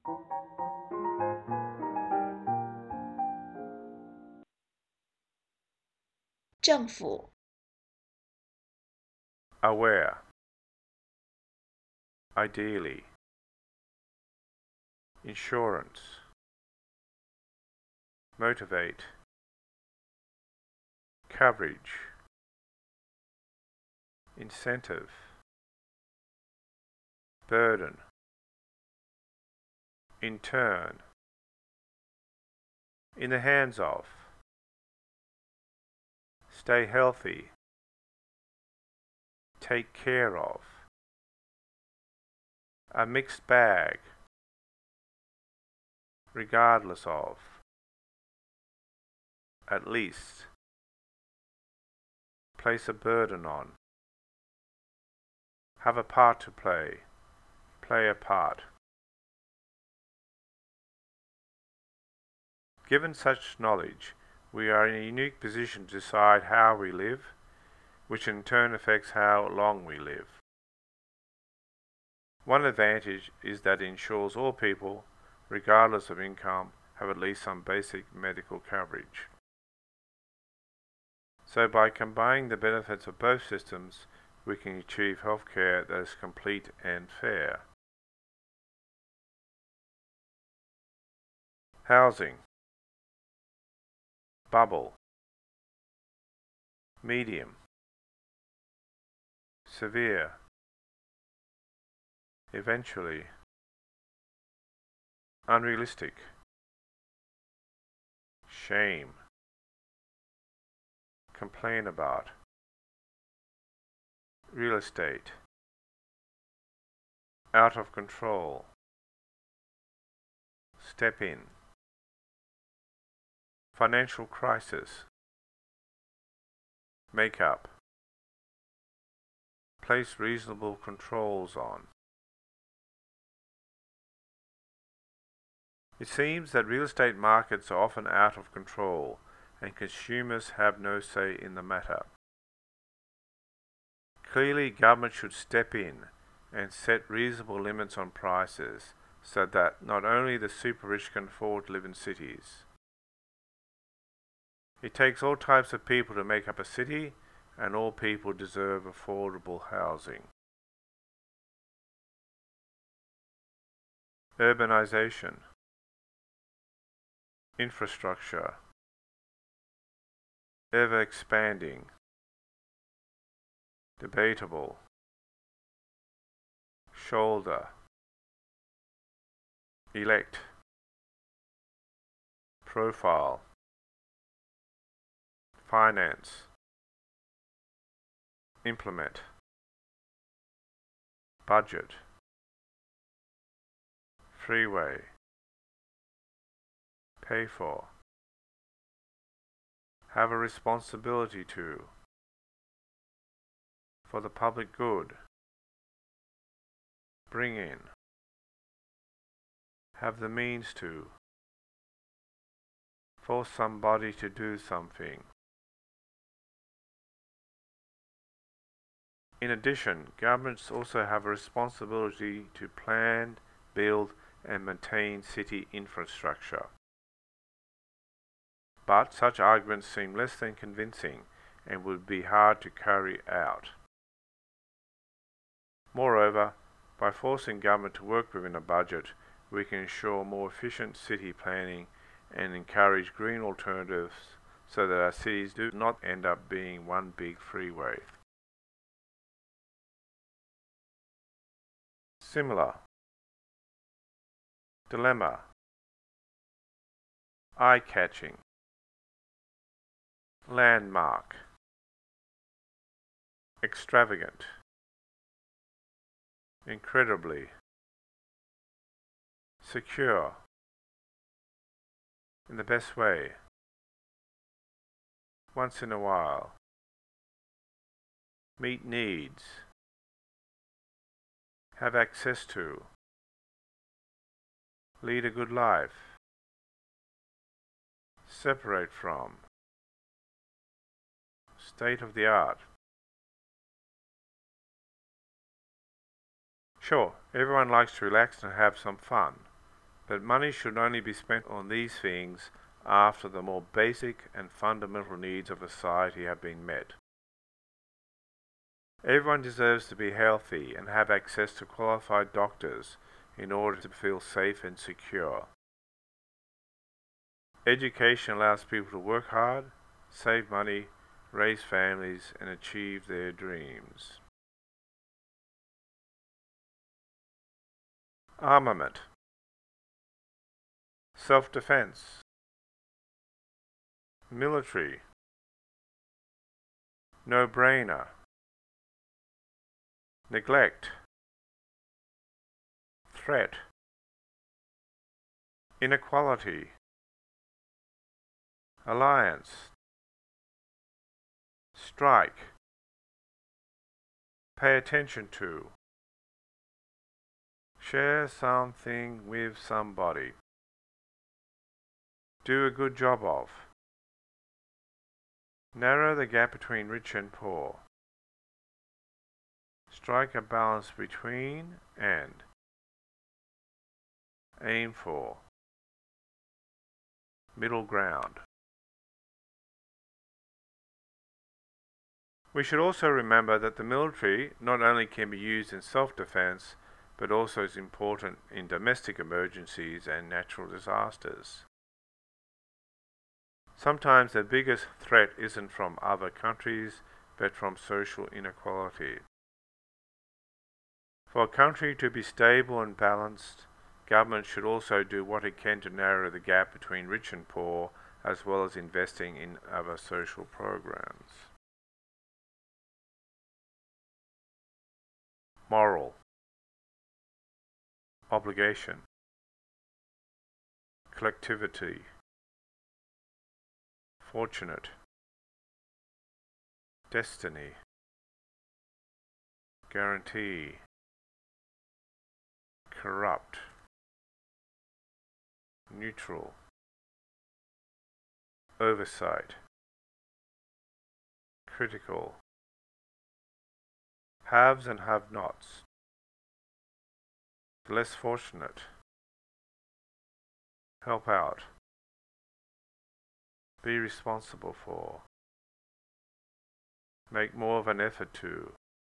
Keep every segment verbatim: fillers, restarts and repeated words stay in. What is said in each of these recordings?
政府 aware, ideally, insurance, motivate, coverage, incentive, burden, in turn, in the hands of, stay healthy, take care of, a mixed bag, regardless of, at least, place a burden on, have a part to play, play a part. Given such knowledge, we are in a unique position to decide how we live, which in turn affects how long we live. One advantage is that it ensures all people, regardless of income, have at least some basic medical coverage. So by combining the benefits of both systems, we can achieve healthcare that is complete and fair. Housing. Bubble. Medium. Severe. Eventually. Unrealistic. Shame. Complain about. Real estate. Out of control. Step in. Financial crisis. Make up. Place reasonable controls on. It seems that real estate markets are often out of control and consumers have no say in the matter. Clearly, government should step in and set reasonable limits on prices so that not only the super rich can afford to live in cities. It takes all types of people to make up a city, and all people deserve affordable housing. Urbanization. Infrastructure. Ever expanding. Debatable. Shoulder. Elect. Profile. Finance. Implement. Budget. Freeway. Pay for. Have a responsibility to. For the public good. Bring in. Have the means to. Force somebody to do something. In addition, governments also have a responsibility to plan, build, and maintain city infrastructure. But such arguments seem less than convincing and would be hard to carry out. Moreover, by forcing government to work within a budget, we can ensure more efficient city planning and encourage green alternatives so that our cities do not end up being one big freeway. Similar. Dilemma. Eye-catching. Landmark. Extravagant. Incredibly. Secure. In the best way. Once in a while. Meet needs. Have access to. Lead a good life. Separate from. State of the art. Sure, everyone likes to relax and have some fun, but money should only be spent on these things after the more basic and fundamental needs of a society have been met. Everyone deserves to be healthy and have access to qualified doctors in order to feel safe and secure. Education allows people to work hard, save money, raise families, and achieve their dreams. Armament. Self-defense. Military. No-brainer. Neglect. Threat. Inequality. Alliance. Strike. Pay attention to. Share something with somebody. Do a good job of. Narrow the gap between rich and poor. Strike a balance between and. Aim for. Middle ground. We should also remember that the military not only can be used in self-defense, but also is important in domestic emergencies and natural disasters. Sometimes the biggest threat isn't from other countries, but from social inequality. For a country to be stable and balanced, government should also do what it can to narrow the gap between rich and poor, as well as investing in other social programs. Moral. Obligation. Collectivity. Fortunate. Destiny. Guarantee. Corrupt. Neutral. Oversight. Critical. Haves and have-nots. Less fortunate. Help out. Be responsible for. Make more of an effort to.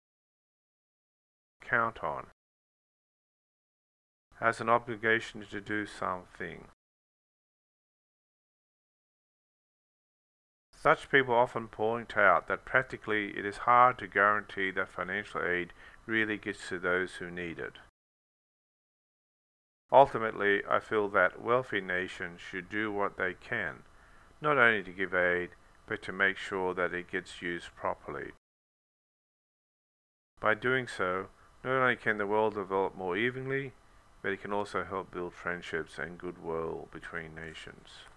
Count on. Has an obligation to do something. Such people often point out that practically it is hard to guarantee that financial aid really gets to those who need it. Ultimately, I feel that wealthy nations should do what they can, not only to give aid, but to make sure that it gets used properly. By doing so, not only can the world develop more evenly, but it can also help build friendships and goodwill between nations.